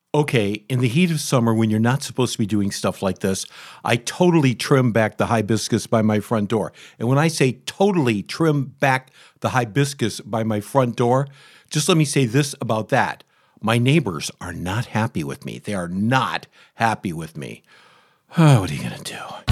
Okay, in the heat of summer when you're not supposed to be doing stuff like this, I totally trim back the hibiscus by my front door. And when I say totally trim back the hibiscus by my front door, just let me say this about that. My neighbors are not happy with me. They are not happy with me. Oh, what are you going to do?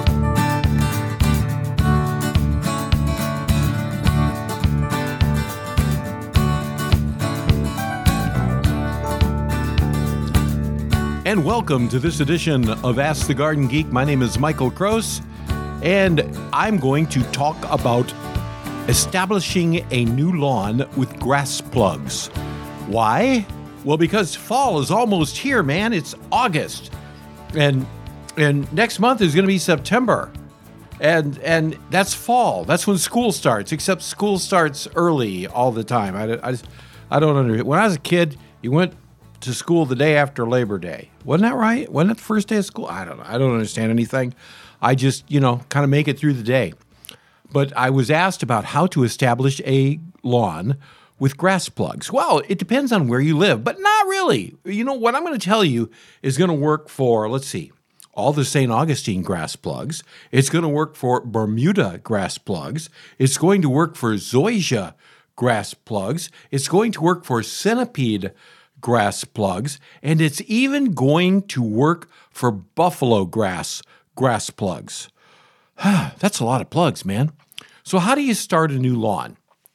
And welcome to this edition of Ask the Garden Geek. My name is Michael Kroos, and I'm going to talk about establishing a new lawn with grass plugs. Why? Well, because fall is almost here, man. It's August, and next month is going to be September, and that's fall. That's when school starts. Except school starts early all the time. I don't understand. When I was a kid, you went to school the day after Labor Day. Wasn't that right? Wasn't it the first day of school? I don't know. I don't understand anything. I just, kind of make it through the day. But I was asked about how to establish a lawn with grass plugs. Well, it depends on where you live, but not really. What I'm going to tell you is going to work for, let's see, all the St. Augustine grass plugs. It's going to work for Bermuda grass plugs. It's going to work for zoysia grass plugs. It's going to work for centipede grass plugs, and it's even going to work for buffalo grass plugs. That's a lot of plugs, man. So how do you start a new lawn?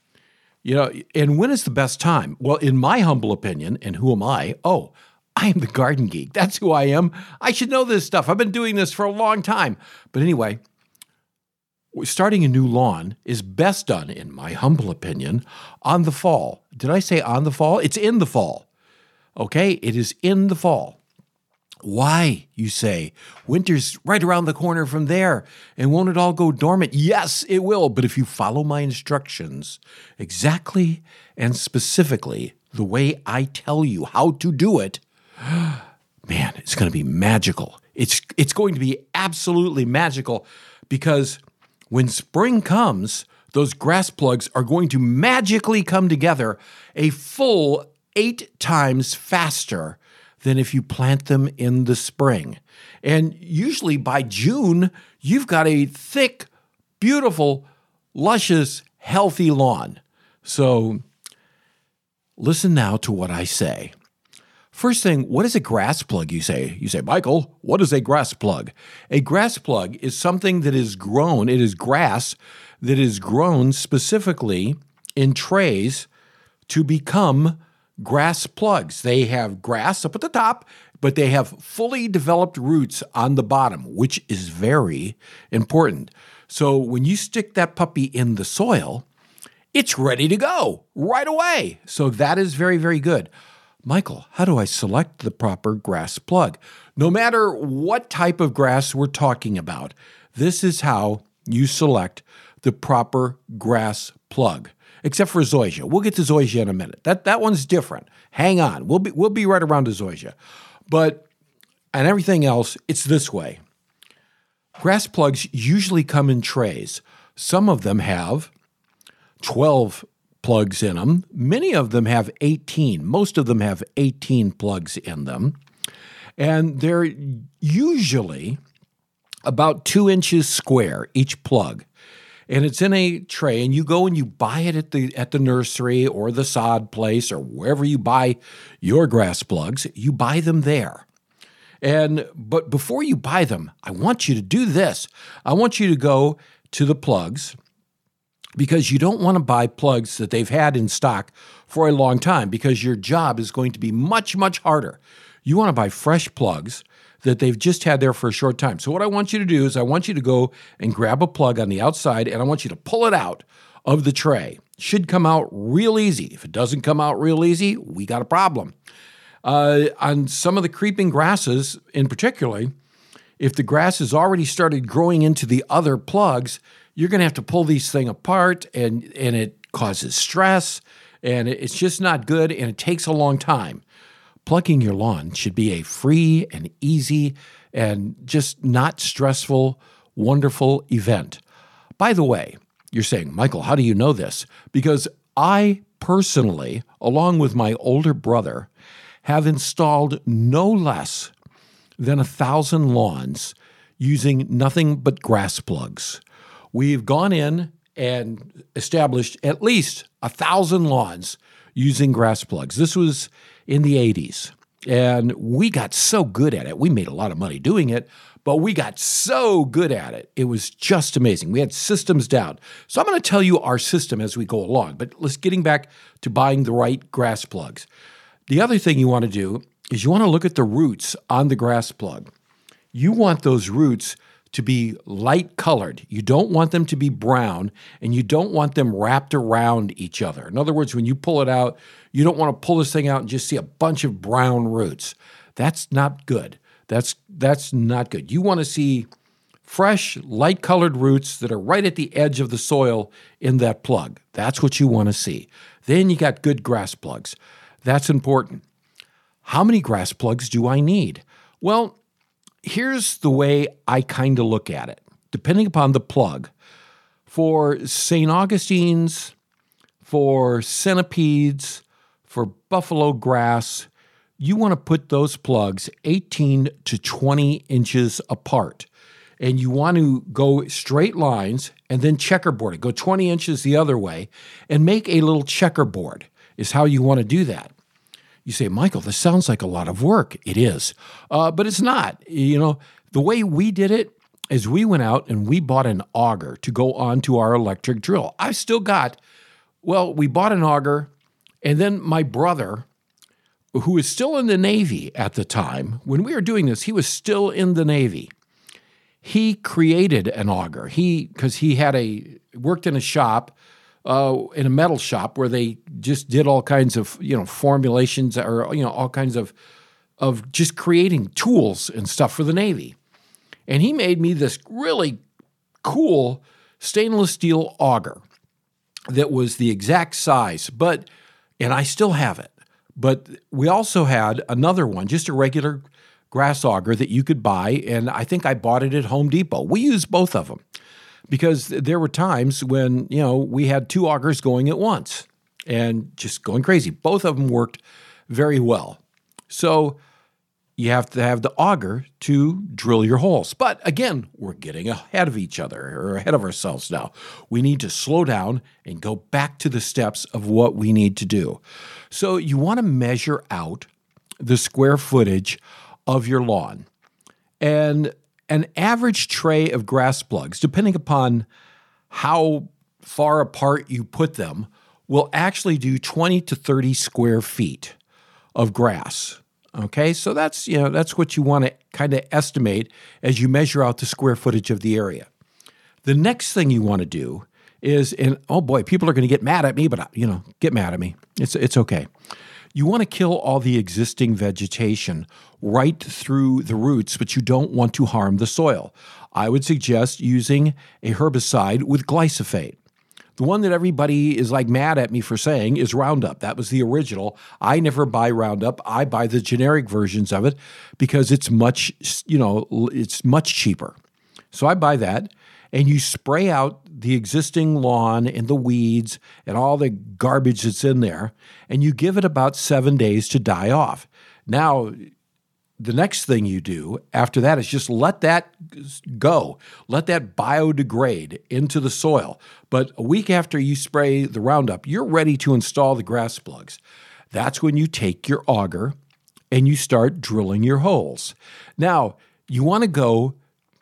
And when is the best time? Well, in my humble opinion, and who am I? Oh, I am the garden geek. That's who I am. I should know this stuff. I've been doing this for a long time. But anyway, starting a new lawn is best done, in my humble opinion, on the fall. Did I say on the fall? It's in the fall. Okay, it is in the fall. Why, you say? Winter's right around the corner from there, and won't it all go dormant? Yes, it will, but if you follow my instructions exactly and specifically the way I tell you how to do it, man, it's going to be magical. It's going to be absolutely magical, because when spring comes, those grass plugs are going to magically come together a full 8 times faster than if you plant them in the spring. And usually by June, you've got a thick, beautiful, luscious, healthy lawn. So listen now to what I say. First thing, what is a grass plug, you say? You say, Michael, what is a grass plug? A grass plug is something that is grown, it is grass that is grown specifically in trays to become grass plugs. They have grass up at the top, but they have fully developed roots on the bottom, which is very important. So when you stick that puppy in the soil, it's ready to go right away. So that is very, very good. Michael, how do I select the proper grass plug? No matter what type of grass we're talking about, this is how you select the proper grass plug. Except for zoysia. We'll get to zoysia in a minute. That one's different. Hang on. We'll be right around to zoysia. But and everything else, it's this way. Grass plugs usually come in trays. Some of them have 12 plugs in them. Many of them have 18. Most of them have 18 plugs in them. And they're usually about 2 inches square, each plug. And it's in a tray, and you go and you buy it at the nursery or the sod place or wherever you buy your grass plugs. You buy them there. But before you buy them, I want you to do this. I want you to go to the plugs, because you don't want to buy plugs that they've had in stock for a long time, because your job is going to be much, much harder. You want to buy fresh plugs that they've just had there for a short time. So what I want you to do is I want you to go and grab a plug on the outside, and I want you to pull it out of the tray. It should come out real easy. If it doesn't come out real easy, we got a problem. On some of the creeping grasses in particular, if the grass has already started growing into the other plugs, you're going to have to pull these things apart, and it causes stress, and it's just not good, and it takes a long time. Plugging your lawn should be a free and easy and just not stressful, wonderful event. By the way, you're saying, Michael, how do you know this? Because I personally, along with my older brother, have installed no less than 1,000 lawns using nothing but grass plugs. We've gone in and established at least 1,000 lawns using grass plugs. This was in the 80s, and we got so good at it. We made a lot of money doing it, but we got so good at it. It was just amazing. We had systems down. So I'm going to tell you our system as we go along, but let's getting back to buying the right grass plugs. The other thing you want to do is you want to look at the roots on the grass plug. You want those roots to be light colored. You don't want them to be brown, and you don't want them wrapped around each other. In other words, when you pull it out, you don't want to pull this thing out and just see a bunch of brown roots. That's not good. That's not good. You want to see fresh, light-colored roots that are right at the edge of the soil in that plug. That's what you want to see. Then you got good grass plugs. That's important. How many grass plugs do I need? Well, here's the way I kind of look at it. Depending upon the plug, for St. Augustine's, for centipedes, for buffalo grass, you want to put those plugs 18 to 20 inches apart. And you want to go straight lines and then checkerboard it. Go 20 inches the other way and make a little checkerboard is how you want to do that. You say, Michael, this sounds like a lot of work. It is, but it's not. You know, the way we did it is we went out and we bought an auger to go onto our electric drill. We bought an auger, and then my brother, who was still in the Navy at the time, when we were doing this, he was still in the Navy. He created an auger. Because he had worked in a shop, in a metal shop where they just did all kinds of, formulations or, all kinds of just creating tools and stuff for the Navy. And he made me this really cool stainless steel auger that was the exact size, and I still have it. But we also had another one, just a regular grass auger that you could buy, and I think I bought it at Home Depot. We used both of them, because there were times when, we had two augers going at once and just going crazy. Both of them worked very well. So you have to have the auger to drill your holes. But again, we're getting ahead of each other or ahead of ourselves now. We need to slow down and go back to the steps of what we need to do. So you want to measure out the square footage of your lawn. And an average tray of grass plugs, depending upon how far apart you put them, will actually do 20 to 30 square feet of grass. Okay, so that's what you want to kind of estimate as you measure out the square footage of the area. The next thing you want to do is, and oh boy, people are going to get mad at me, but get mad at me. It's okay. You want to kill all the existing vegetation right through the roots, but you don't want to harm the soil. I would suggest using a herbicide with glyphosate. The one that everybody is mad at me for saying is Roundup. That was the original. I never buy Roundup. I buy the generic versions of it because it's much cheaper. So I buy that, and you spray out the existing lawn and the weeds and all the garbage that's in there, and you give it about 7 days to die off. Now, the next thing you do after that is just let that go. Let that biodegrade into the soil. But a week after you spray the Roundup, you're ready to install the grass plugs. That's when you take your auger and you start drilling your holes. Now, you want to go,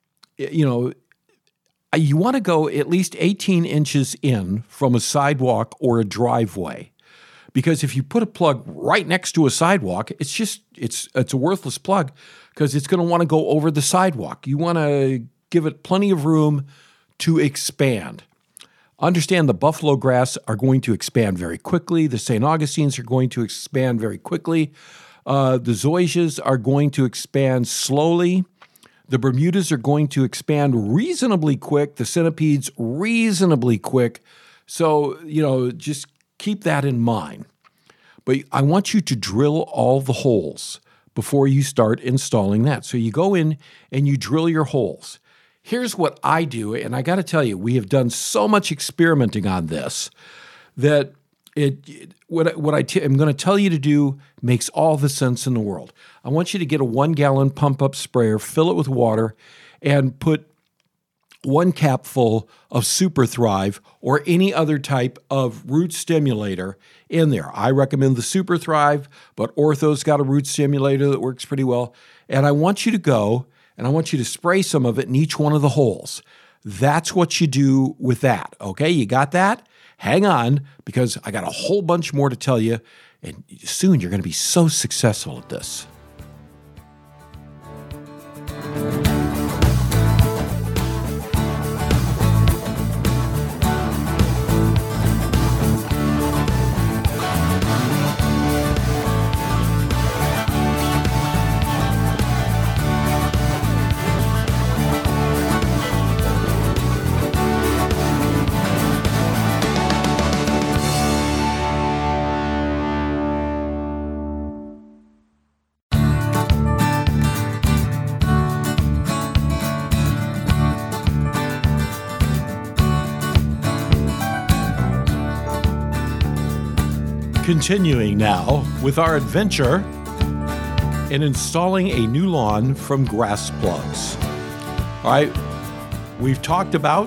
at least 18 inches in from a sidewalk or a driveway. Because if you put a plug right next to a sidewalk, it's a worthless plug because it's going to want to go over the sidewalk. You want to give it plenty of room to expand. Understand the buffalo grass are going to expand very quickly. The St. Augustines are going to expand very quickly. The zoysias are going to expand slowly. The Bermudas are going to expand reasonably quick. The centipedes reasonably quick. So, just keep that in mind. But I want you to drill all the holes before you start installing that. So you go in and you drill your holes. Here's what I do, and I got to tell you, we have done so much experimenting on this that I'm going to tell you to do makes all the sense in the world. I want you to get a 1-gallon pump-up sprayer, fill it with water, and put 1 cap full of Super Thrive or any other type of root stimulator in there. I recommend the Super Thrive, but Ortho's got a root stimulator that works pretty well. And I want you to go and I want you to spray some of it in each one of the holes. That's what you do with that. Okay, you got that? Hang on, because I got a whole bunch more to tell you, and soon you're going to be so successful at this. Continuing now with our adventure in installing a new lawn from Grass Plugs. All right, we've talked about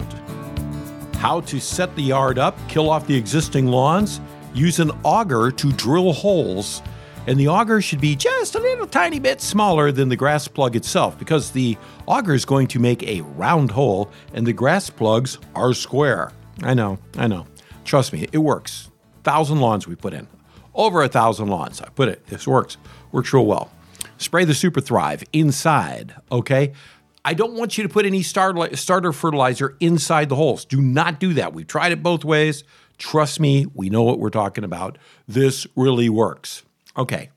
how to set the yard up, kill off the existing lawns, use an auger to drill holes, and the auger should be just a little tiny bit smaller than the grass plug itself because the auger is going to make a round hole and the grass plugs are square. I know. Trust me, it works. 1,000 lawns we put in. Over 1,000 lawns. I put it. This works. Works real well. Spray the Super Thrive inside, okay? I don't want you to put any starter fertilizer inside the holes. Do not do that. We've tried it both ways. Trust me, we know what we're talking about. This really works. Okay.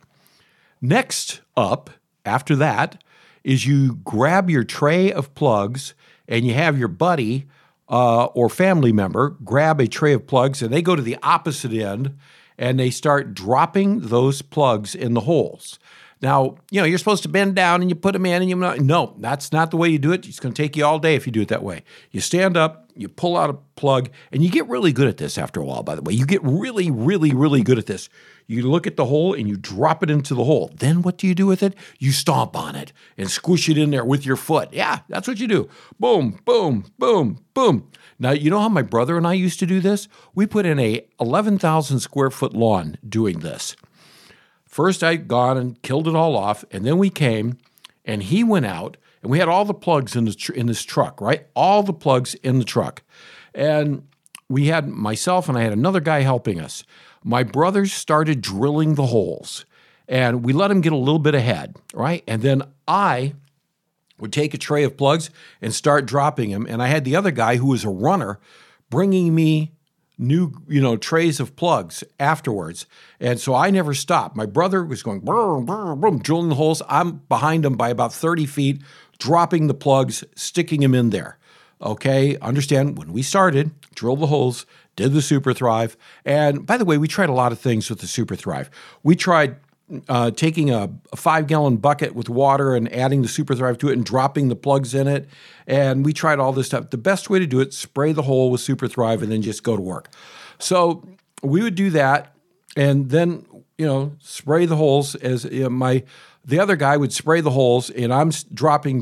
Next up, after that, is you grab your tray of plugs and you have your buddy or family member grab a tray of plugs and they go to the opposite end and they start dropping those plugs in the holes. Now, you're supposed to bend down and you put them in and no, that's not the way you do it. It's going to take you all day if you do it that way. You stand up, you pull out a plug, and you get really good at this after a while, by the way. You get really, really, really good at this. You look at the hole and you drop it into the hole. Then what do you do with it? You stomp on it and squish it in there with your foot. Yeah, that's what you do. Boom, boom, boom, boom. Now, you know how my brother and I used to do this? We put in a 11,000 square foot lawn doing this. First, I'd gone and killed it all off, and then we came, and he went out, and we had all the plugs in this truck, right? All the plugs in the truck. And we had myself, and I had another guy helping us. My brothers started drilling the holes, and we let him get a little bit ahead, right? And then I would take a tray of plugs and start dropping them, and I had the other guy who was a runner bringing me new, trays of plugs afterwards. And so I never stopped. My brother was going, boom, boom, boom, drilling the holes. I'm behind him by about 30 feet, dropping the plugs, sticking them in there. Okay, understand, when we started, drilled the holes, did the Super Thrive. And by the way, we tried a lot of things with the Super Thrive. We tried taking a 5-gallon bucket with water and adding the Super Thrive to it and dropping the plugs in it. And we tried all this stuff. The best way to do it, spray the hole with Super Thrive and then just go to work. So we would do that and then, spray the holes as the other guy would spray the holes and I'm dropping,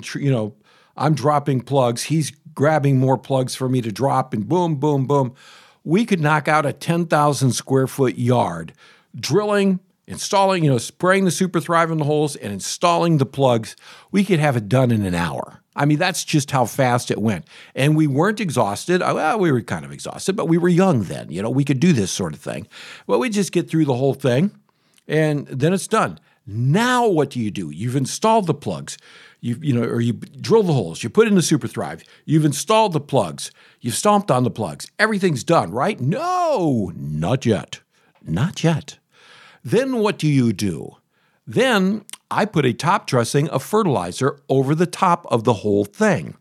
I'm dropping plugs. He's grabbing more plugs for me to drop and boom, boom, boom. We could knock out a 10,000 square foot yard drilling, installing, spraying the Super Thrive in the holes and installing the plugs. We could have it done in an hour. I mean, that's just how fast it went. And we weren't exhausted. Well, we were kind of exhausted, but we were young then. We could do this sort of thing. Well, we just get through the whole thing and then it's done. Now what do? You've installed the plugs. You drill the holes. You put in the Super Thrive. You've installed the plugs. You've stomped on the plugs. Everything's done, right? No, not yet. Not yet. Then what do? Then I put a top dressing of fertilizer over the top of the whole thing.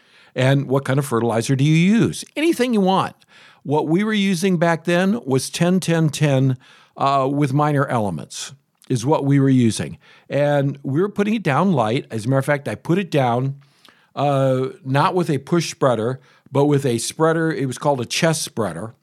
And what kind of fertilizer do you use? Anything you want. What we were using back then was 10-10-10 with minor elements is what we were using. And we were putting it down light. As a matter of fact, I put it down not with a push spreader, but with a spreader. It was called a chest spreader.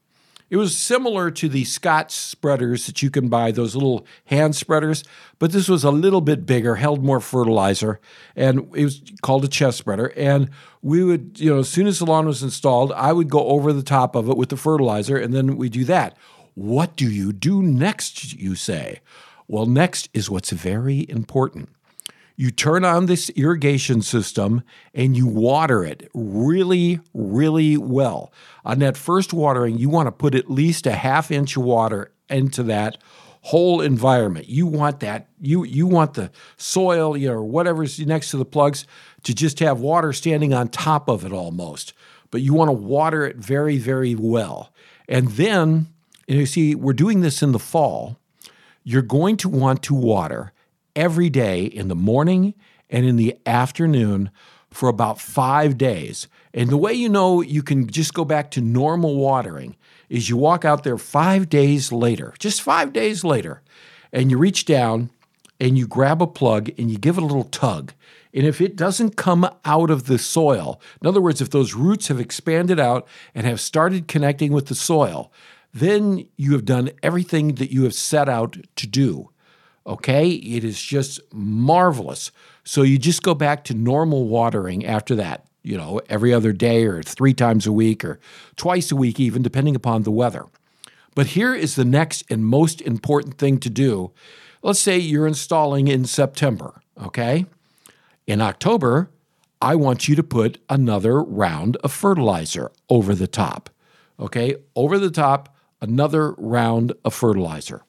It was similar to the Scotch spreaders that you can buy, those little hand spreaders, but this was a little bit bigger, held more fertilizer, and it was called a chest spreader. And we would, as soon as the lawn was installed, I would go over the top of it with the fertilizer, and then we do that. What do you do next, you say? Well, next is what's very important. You turn on this irrigation system and you water it really, really well. On that first watering, you want to put at least a half inch of water into that whole environment. You want that, you want the soil, or whatever's next to the plugs to just have water standing on top of it almost. But you want to water it very, very well. And then, you see, we're doing this in the fall. You're going to want to water every day in the morning and in the afternoon for about 5 days. And the way you can just go back to normal watering is you walk out there 5 days later, just 5 days later, and you reach down and you grab a plug and you give it a little tug. And if it doesn't come out of the soil, in other words, if those roots have expanded out and have started connecting with the soil, then you have done everything that you have set out to do. Okay? It is just marvelous. So you just go back to normal watering after that, every other day or 3 times a week or twice a week even, depending upon the weather. But here is the next and most important thing to do. Let's say you're installing in September, okay? In October, I want you to put another round of fertilizer over the top, okay? Over the top, another round of fertilizer.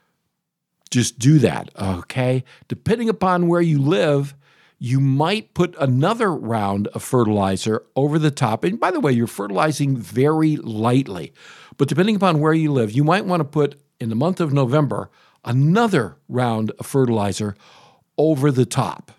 Just do that, okay? Depending upon where you live, you might put another round of fertilizer over the top. And by the way, you're fertilizing very lightly. But depending upon where you live, you might want to put, in the month of November, another round of fertilizer over the top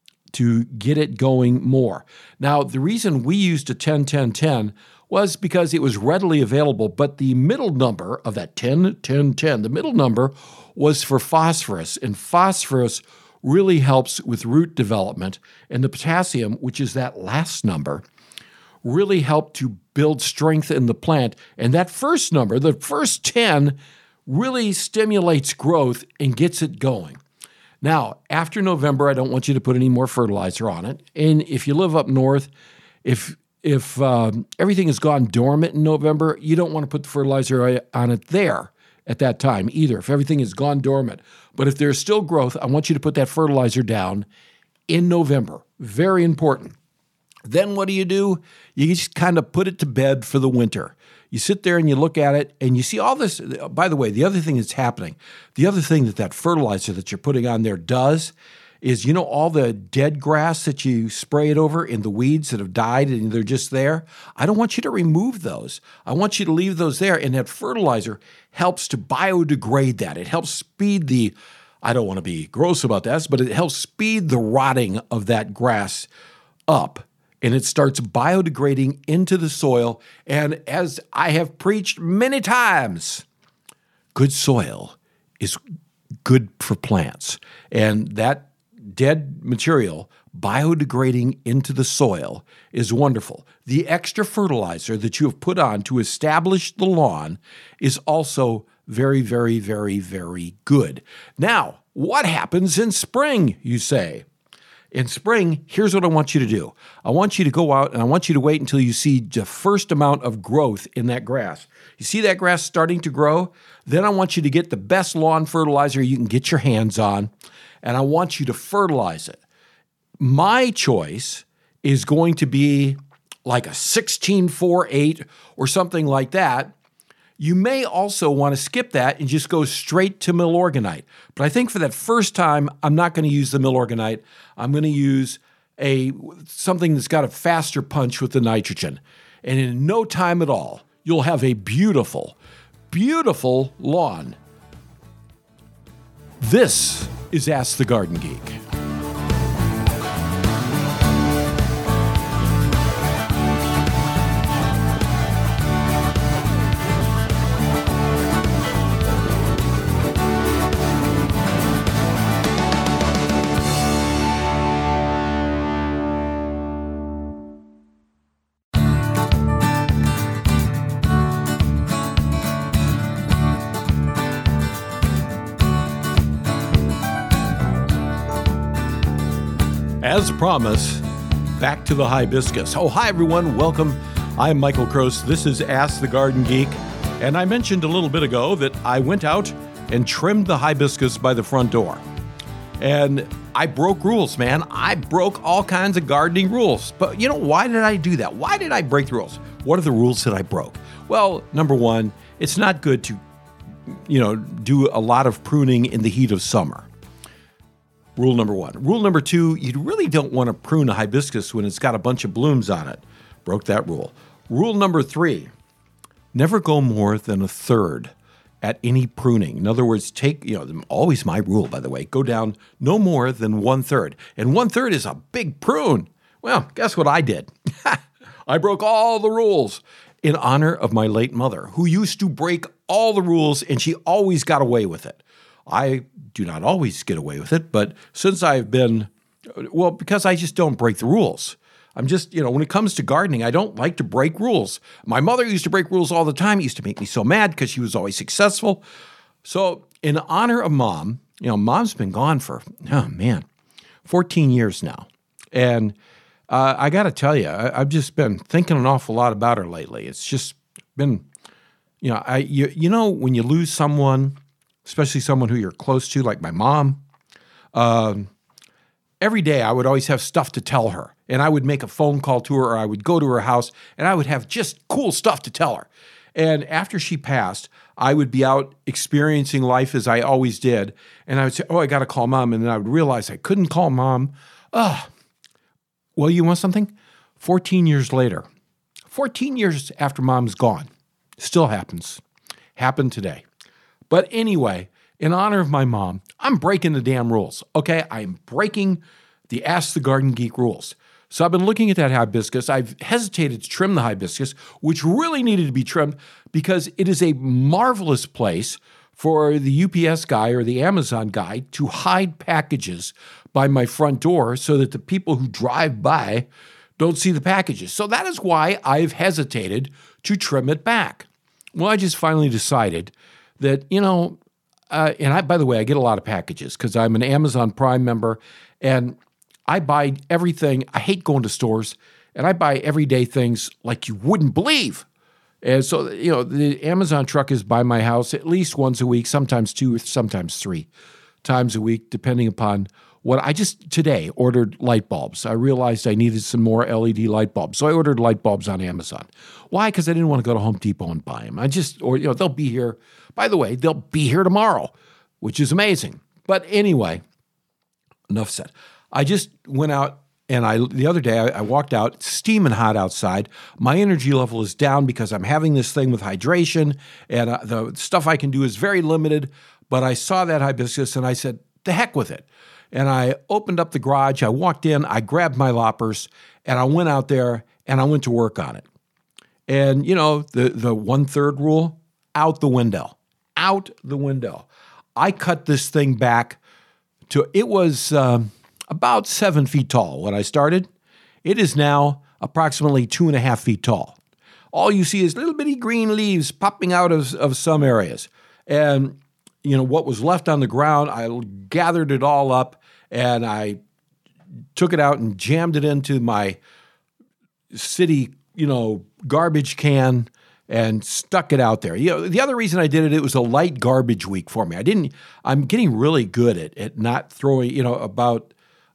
to get it going more. Now, the reason we used a 10-10-10 was because it was readily available, but the middle number of that 10-10-10, the middle number was for phosphorus, and phosphorus really helps with root development, and the potassium, which is that last number, really helped to build strength in the plant. And that first number, the first 10, really stimulates growth and gets it going. Now, after November, I don't want you to put any more fertilizer on it. And if you live up north, if everything has gone dormant in November, you don't want to put the fertilizer on it there at that time either, if everything has gone dormant. But if there's still growth, I want you to put that fertilizer down in November. Very important. Then what do? You just kind of put it to bed for the winter. You sit there and you look at it and you see all this. By the way, the other thing that's happening, the other thing that fertilizer that you're putting on there does is, all the dead grass that you spray it over and the weeds that have died and they're just there? I don't want you to remove those. I want you to leave those there. And that fertilizer helps to biodegrade that. It helps speed I don't want to be gross about this, but it helps speed the rotting of that grass up. And it starts biodegrading into the soil. And as I have preached many times, good soil is good for plants. And that dead material biodegrading into the soil is wonderful. The extra fertilizer that you have put on to establish the lawn is also very, very, very, very good. Now, what happens in spring, you say? In spring, here's what I want you to do. I want you to go out and I want you to wait until you see the first amount of growth in that grass. You see that grass starting to grow? Then I want you to get the best lawn fertilizer you can get your hands on, and I want you to fertilize it. My choice is going to be like a 16-4-8 or something like that. You may also want to skip that and just go straight to Milorganite. But I think for that first time, I'm not going to use the Milorganite. I'm going to use something that's got a faster punch with the nitrogen. And in no time at all, you'll have a beautiful, beautiful lawn. This is Ask the Garden Geek. As promised, back to the hibiscus. Oh, hi, everyone. Welcome. I'm Michael Kroos. This is Ask the Garden Geek. And I mentioned a little bit ago that I went out and trimmed the hibiscus by the front door. And I broke rules, man. I broke all kinds of gardening rules. But why did I do that? Why did I break the rules? What are the rules that I broke? Well, number one, it's not good to, do a lot of pruning in the heat of summer. Rule number one. Rule number two, you really don't want to prune a hibiscus when it's got a bunch of blooms on it. Broke that rule. Rule number three, never go more than a third at any pruning. In other words, always my rule, by the way, go down no more than 1/3. And 1/3 is a big prune. Well, guess what I did? I broke all the rules in honor of my late mother, who used to break all the rules, and she always got away with it. I do not always get away with it, but since I've been, because I just don't break the rules. I'm just, when it comes to gardening, I don't like to break rules. My mother used to break rules all the time. It used to make me so mad because she was always successful. So in honor of Mom, Mom's been gone for, 14 years now. And I got to tell you, I've just been thinking an awful lot about her lately. It's just been, when you lose someone, especially someone who you're close to, like my mom, every day I would always have stuff to tell her. And I would make a phone call to her, or I would go to her house, and I would have just cool stuff to tell her. And after she passed, I would be out experiencing life as I always did. And I would say, I got to call Mom. And then I would realize I couldn't call Mom. Well, you want something? 14 years later, 14 years after Mom's gone, still happens. Happened today. But anyway, in honor of my mom, I'm breaking the damn rules, okay? I'm breaking the Ask the Garden Geek rules. So I've been looking at that hibiscus. I've hesitated to trim the hibiscus, which really needed to be trimmed because it is a marvelous place for the UPS guy or the Amazon guy to hide packages by my front door so that the people who drive by don't see the packages. So that is why I've hesitated to trim it back. Well, I just finally decided that, by the way, I get a lot of packages because I'm an Amazon Prime member and I buy everything. I hate going to stores and I buy everyday things like you wouldn't believe. And so, the Amazon truck is by my house at least once a week, sometimes 2, sometimes 3 times a week, depending upon what I just today ordered light bulbs. I realized I needed some more LED light bulbs. So I ordered light bulbs on Amazon. Why? Because I didn't want to go to Home Depot and buy them. They'll be here. By the way, they'll be here tomorrow, which is amazing. But anyway, enough said. I just went out and the other day I walked out, steaming hot outside. My energy level is down because I'm having this thing with hydration and the stuff I can do is very limited. But I saw that hibiscus and I said, the heck with it. And I opened up the garage, I walked in, I grabbed my loppers, and I went out there and I went to work on it. And, the 1/3 rule, out the window. Out the window. I cut this thing back to, it was about 7 feet tall when I started. It is now approximately 2.5 feet tall. All you see is little bitty green leaves popping out of some areas. And, what was left on the ground, I gathered it all up and I took it out and jammed it into my city, garbage can and stuck it out there. The other reason I did it was a light garbage week for me. I'm getting really good at not throwing, about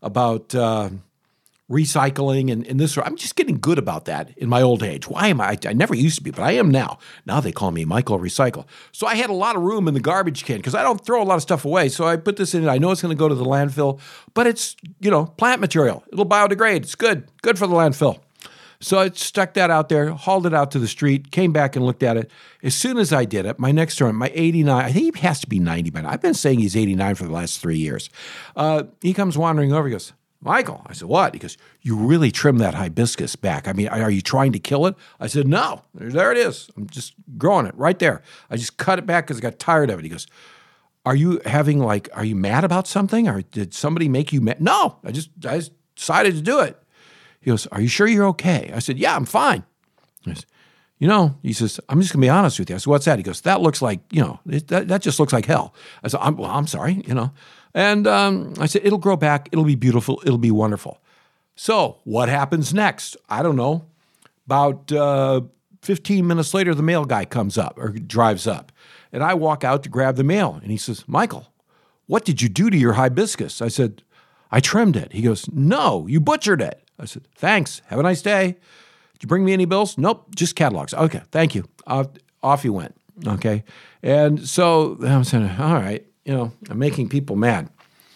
recycling and this. I'm just getting good about that in my old age. Why am I never used to be, but I am now. Now they call me Michael Recycle. So I had a lot of room in the garbage can because I don't throw a lot of stuff away. So I put this in. I know it's going to go to the landfill, but it's, plant material. It'll biodegrade. It's good for the landfill. So I stuck that out there, hauled it out to the street, came back and looked at it. As soon as I did it, my next term, my 89, I think he has to be 90 by now. I've been saying he's 89 for the last 3 years. He comes wandering over. He goes, Michael. I said, what? He goes, you really trimmed that hibiscus back. I mean, are you trying to kill it? I said, no. There it is. I'm just growing it right there. I just cut it back because I got tired of it. He goes, are you mad about something? Or did somebody make you mad? No, I just decided to do it. He goes, are you sure you're okay? I said, yeah, I'm fine. He goes, he says, I'm just going to be honest with you. I said, what's that? He goes, that looks like, that just looks like hell. I said, I'm sorry, And I said, it'll grow back. It'll be beautiful. It'll be wonderful. So what happens next? I don't know. About 15 minutes later, the mail guy comes up or drives up. And I walk out to grab the mail. And he says, Michael, what did you do to your hibiscus? I said, I trimmed it. He goes, no, you butchered it. I said, thanks. Have a nice day. Did you bring me any bills? Nope, just catalogs. Okay, thank you. Off you went. Okay. And so I'm saying, all right, I'm making people mad.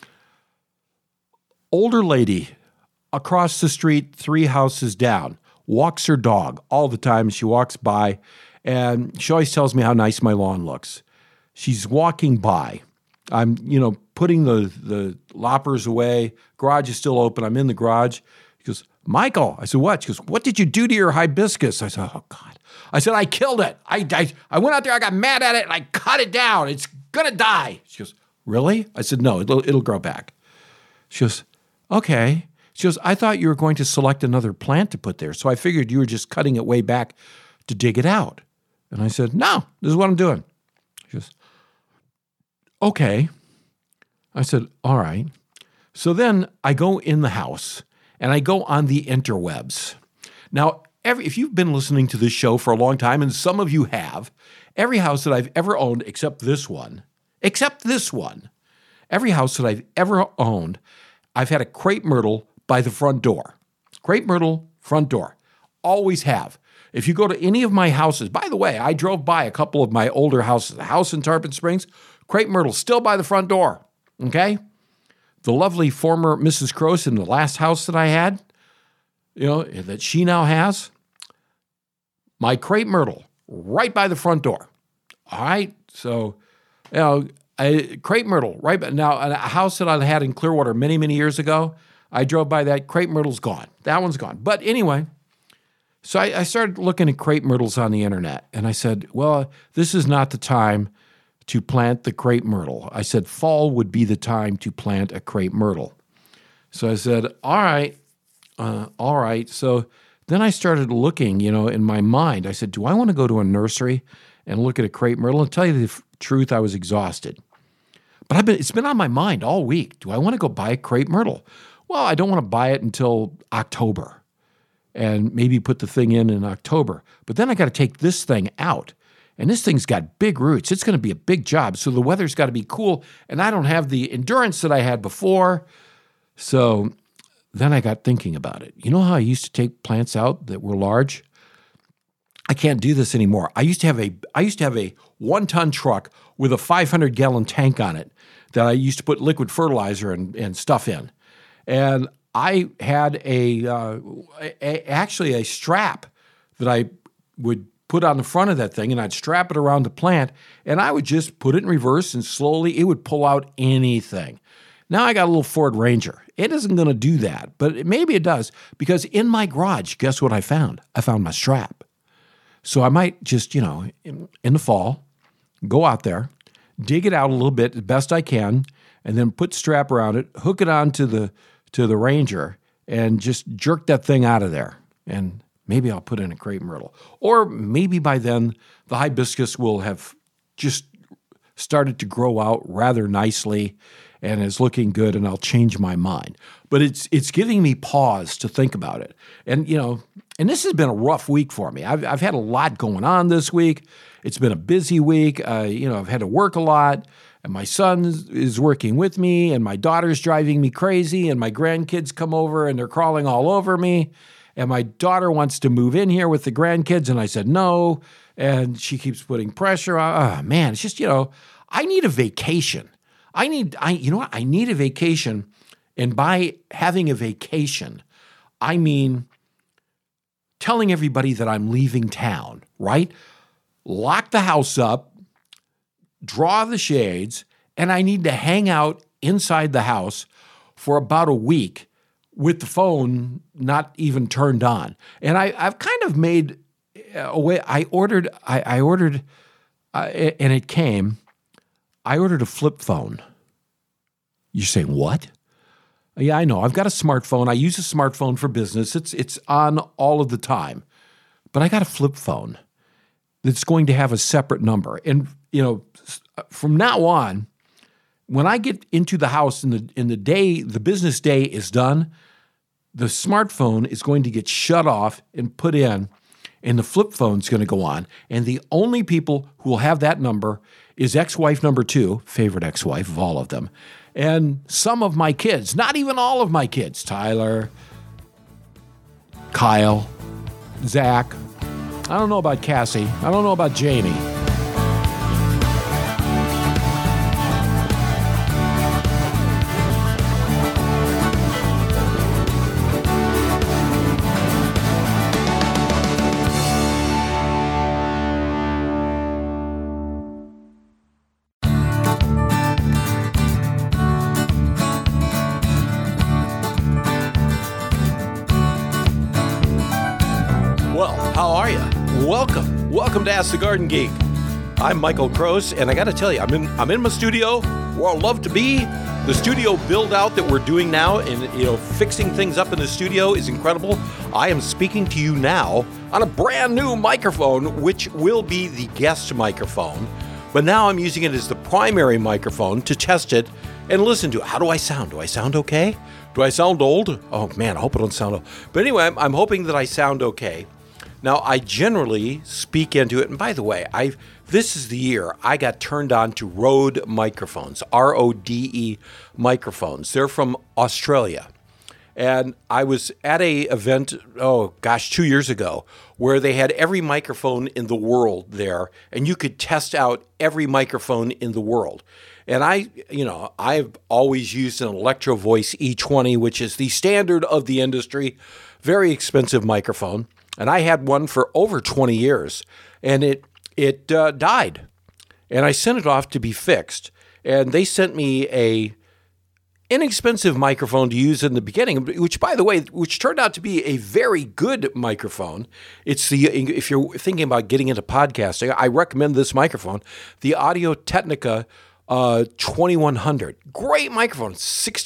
Older lady across the street, 3 houses down, walks her dog all the time. She walks by, and she always tells me how nice my lawn looks. She's walking by. I'm, putting the loppers away. Garage is still open. I'm in the garage. She goes, Michael. I said, what? She goes, what did you do to your hibiscus? I said, oh, God. I said, I killed it. I went out there. I got mad at it, and I cut it down. It's going to die. She goes, really? I said, no, it'll grow back. She goes, okay. She goes, I thought you were going to select another plant to put there, so I figured you were just cutting it way back to dig it out. And I said, no, this is what I'm doing. She goes, okay. I said, all right. So then I go in the house and I go on the interwebs. Now, if you've been listening to this show for a long time, and some of you have, every house that I've ever owned except this one, every house that I've ever owned, I've had a crepe myrtle by the front door. Crepe myrtle, front door. Always have. If you go to any of my houses, by the way, I drove by a couple of my older houses, the house in Tarpon Springs, crepe myrtle still by the front door. Okay? The lovely former Mrs. Croce in the last house that I had, that she now has, my crepe myrtle right by the front door. All right? So, crepe myrtle right by, now a house that I had in Clearwater many, many years ago, I drove by that, crepe myrtle's gone. That one's gone. But anyway, so I started looking at crepe myrtles on the internet, and I said, well, this is not the time to plant the crepe myrtle. I said, fall would be the time to plant a crepe myrtle. So I said, all right. So then I started looking, in my mind. I said, do I want to go to a nursery and look at a crepe myrtle? And tell you the truth, I was exhausted. But it's been on my mind all week. Do I want to go buy a crepe myrtle? Well, I don't want to buy it until October and maybe put the thing in October. But then I got to take this thing out. And this thing's got big roots. It's going to be a big job. So the weather's got to be cool. And I don't have the endurance that I had before. So then I got thinking about it. You know how I used to take plants out that were large? I can't do this anymore. I used to have a 1-ton truck with a 500-gallon tank on it that I used to put liquid fertilizer and stuff in. And I had actually a strap that I would put on the front of that thing, and I'd strap it around the plant, and I would just put it in reverse, and slowly it would pull out anything. Now I got a little Ford Ranger. It isn't going to do that, but maybe it does, because in my garage, guess what I found? I found my strap. So I might just, in the fall, go out there, dig it out a little bit, the best I can, and then put the strap around it, hook it onto the Ranger, and just jerk that thing out of there. And maybe I'll put in a crepe myrtle. Or maybe by then, the hibiscus will have just started to grow out rather nicely and is looking good, and I'll change my mind. But it's giving me pause to think about it. And, and this has been a rough week for me. I've had a lot going on this week. It's been a busy week. I've had to work a lot, and my son is working with me, and my daughter's driving me crazy, and my grandkids come over, and they're crawling all over me. And my daughter wants to move in here with the grandkids, and I said no, and she keeps putting pressure on. Oh, man, it's just, I need a vacation. I need a vacation, and by having a vacation, I mean telling everybody that I'm leaving town, right? Lock the house up, draw the shades, and I need to hang out inside the house for about a week with the phone not even turned on. And I've kind of made a way. I ordered, and it came. I ordered a flip phone. You're saying, what? Yeah, I know. I've got a smartphone. I use a smartphone for business. It's on all of the time. But I got a flip phone that's going to have a separate number. And, from now on, when I get into the house and the day, the business day is done, the smartphone is going to get shut off and put in, and the flip phone is going to go on. And the only people who will have that number is ex-wife number 2, favorite ex-wife of all of them, and some of my kids, not even all of my kids, Tyler, Kyle, Zach. I don't know about Cassie. I don't know about Janie. Welcome to Ask the Garden Geek. I'm Michael Kroos, and I got to tell you, I'm in my studio where I love to be. The studio build out that we're doing now, and fixing things up in the studio is incredible. I am speaking to you now on a brand new microphone, which will be the guest microphone. But now I'm using it as the primary microphone to test it and listen to it. How do I sound? Do I sound okay? Do I sound old? Oh man, I hope I don't sound old. But anyway, I'm hoping that I sound okay. Now, I generally speak into it, and by the way, this is the year I got turned on to Rode microphones, R-O-D-E microphones. They're from Australia. And I was at a event, 2 years ago, where they had every microphone in the world there, and you could test out every microphone in the world. And I've always used an Electro Voice E20, which is the standard of the industry, very expensive microphone. And I had one for over 20 years, and it died. And I sent it off to be fixed. And they sent me a inexpensive microphone to use in the beginning, which, by the way, turned out to be a very good microphone. If you're thinking about getting into podcasting, I recommend this microphone, the Audio-Technica 2100. Great microphone,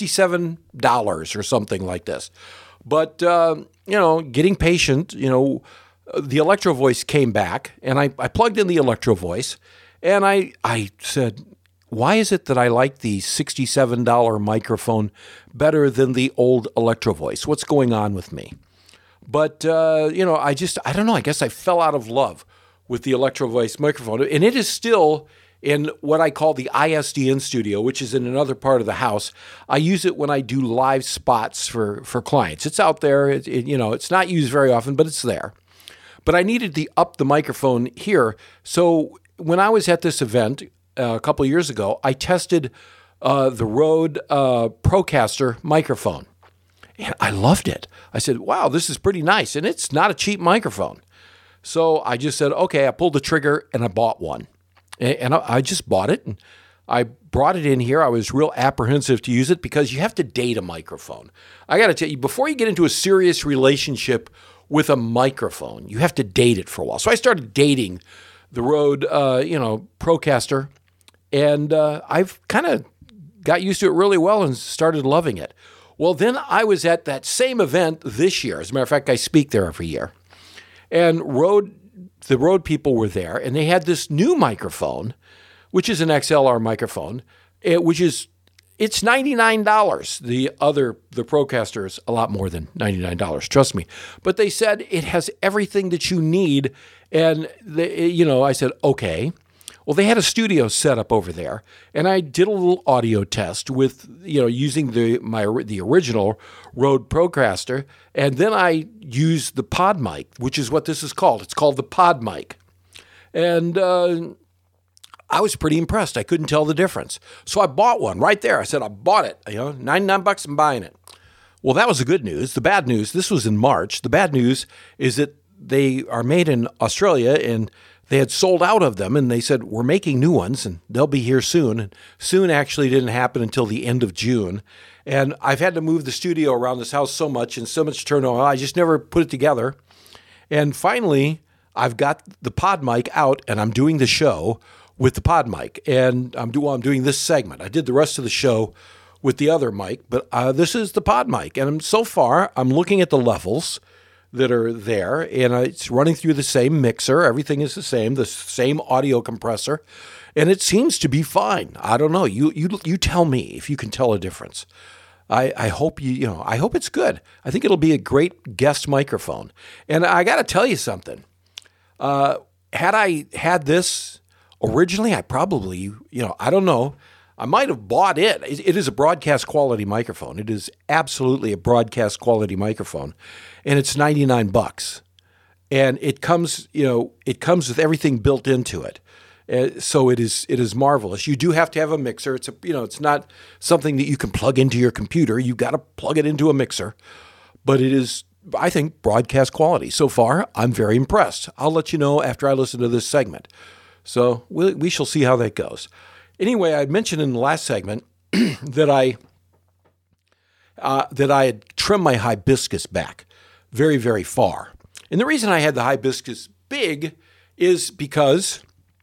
$67 or something like this. But, getting patient, the Electro Voice came back, and I plugged in the Electro Voice, and I said, why is it that I like the $67 microphone better than the old Electro Voice? What's going on with me? But, I don't know. I guess I fell out of love with the Electro Voice microphone, and it is still in what I call the ISDN studio, which is in another part of the house. I use it when I do live spots for clients. It's out there. It's not used very often, but it's there. But I needed to up the microphone here. So when I was at this event a couple of years ago, I tested the Rode Procaster microphone. And I loved it. I said, wow, this is pretty nice. And it's not a cheap microphone. So I just said, okay, I pulled the trigger and I bought one. And I just bought it, and I brought it in here. I was real apprehensive to use it because you have to date a microphone. I got to tell you, before you get into a serious relationship with a microphone, you have to date it for a while. So I started dating the Rode, Procaster, and I've kind of got used to it really well and started loving it. Well, then I was at that same event this year. As a matter of fact, I speak there every year. And the Rode people were there, and they had this new microphone, which is an XLR microphone, it's $99. The Procaster is a lot more than $99, trust me. But they said it has everything that you need, and I said, okay. Well, they had a studio set up over there, and I did a little audio test with, using the original Rode Procaster, and then I used the pod mic, which is what this is called. It's called the pod mic. And I was pretty impressed. I couldn't tell the difference. So I bought one right there. I said, I bought it. $99, I'm buying it. Well, that was the good news. The bad news, this was in March. The bad news is that they are made in Australia, and they had sold out of them, and they said, we're making new ones, and they'll be here soon. And soon actually didn't happen until the end of June. And I've had to move the studio around this house so much and so much turnover, I just never put it together. And finally, I've got the pod mic out, and I'm doing the show with the pod mic. And I'm doing this segment. I did the rest of the show with the other mic, but this is the pod mic. And so far, I'm looking at the levels. that are there, and it's running through the same mixer. Everything is the same audio compressor, and it seems to be fine. I don't know. You tell me if you can tell a difference. I hope I hope it's good. I think it'll be a great guest microphone. And I got to tell you something. Had I had this originally, I probably, I don't know. I might have bought it. It is a broadcast quality microphone. It is absolutely a broadcast quality microphone, and it's $99. And it comes with everything built into it. So it is marvelous. You do have to have a mixer. It's not something that you can plug into your computer. You've got to plug it into a mixer. But it is, I think, broadcast quality. So far, I'm very impressed. I'll let you know after I listen to this segment. So we shall see how that goes. Anyway, I mentioned in the last segment that I had trimmed my hibiscus back very, very far. And the reason I had the hibiscus big is because,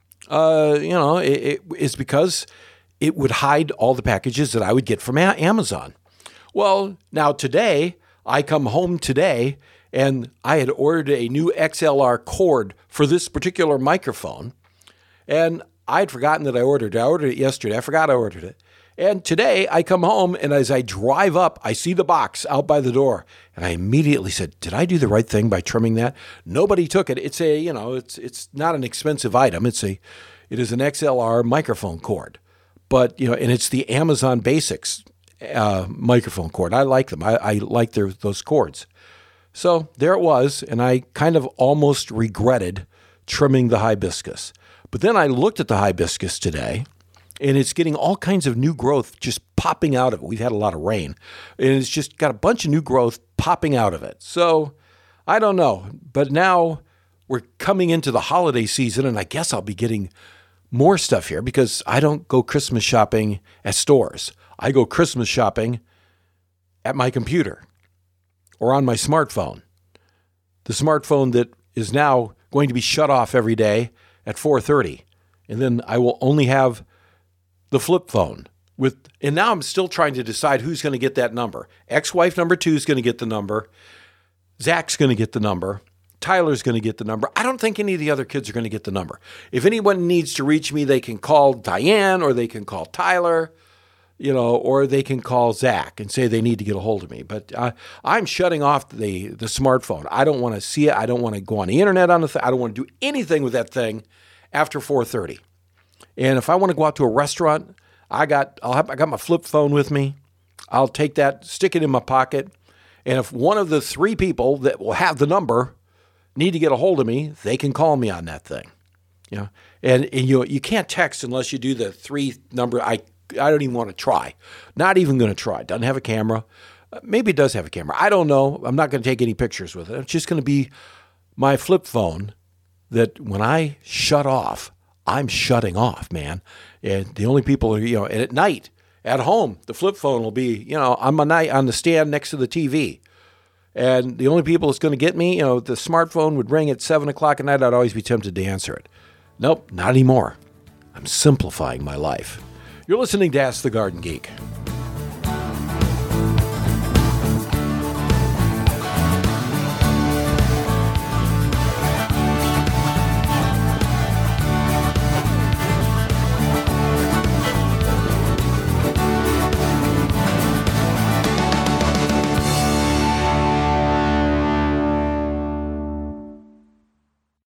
is because it would hide all the packages that I would get from Amazon. Well, now today, I come home today and I had ordered a new XLR cord for this particular microphone. And I had forgotten that I ordered it. I ordered it yesterday. I forgot I ordered it. And today I come home, and as I drive up, I see the box out by the door. And I immediately said, did I do the right thing by trimming that? Nobody took it. It's it's not an expensive item. It is an XLR microphone cord. But, and it's the Amazon Basics microphone cord. I like them. I like those cords. So there it was, and I kind of almost regretted trimming the hibiscus. But then I looked at the hibiscus today, and it's getting all kinds of new growth just popping out of it. We've had a lot of rain, and it's just got a bunch of new growth popping out of it. So I don't know. But now we're coming into the holiday season, and I guess I'll be getting more stuff here because I don't go Christmas shopping at stores. I go Christmas shopping at my computer or on my smartphone. The smartphone that is now going to be shut off every day at 4:30, and then I will only have the flip phone and now I'm still trying to decide who's going to get that number. Ex-wife number 2 is going to get the number. Zach's going to get the number. Tyler's going to get the number. I don't think any of the other kids are going to get the number. If anyone needs to reach me, they can call Diane or they can call Tyler, or they can call Zach and say they need to get a hold of me. But I'm shutting off the smartphone. I don't want to see it. I don't want to go on the internet on the thing. I don't want to do anything with that thing after 4:30. And if I want to go out to a restaurant, I got my flip phone with me. I'll take that, stick it in my pocket. And if one of the 3 people that will have the number need to get a hold of me, they can call me on that thing. And you can't text unless you do the 3 number. I don't even want to try. Not even going to try. It doesn't have a camera. Maybe it does have a camera. I don't know. I'm not going to take any pictures with it. It's just going to be my flip phone that when I shut off, I'm shutting off, man. And the only people are, and at night, at home, the flip phone will be, on the stand next to the TV. And the only people that's going to get me, the smartphone would ring at 7 o'clock at night. I'd always be tempted to answer it. Nope, not anymore. I'm simplifying my life. You're listening to Ask the Garden Geek.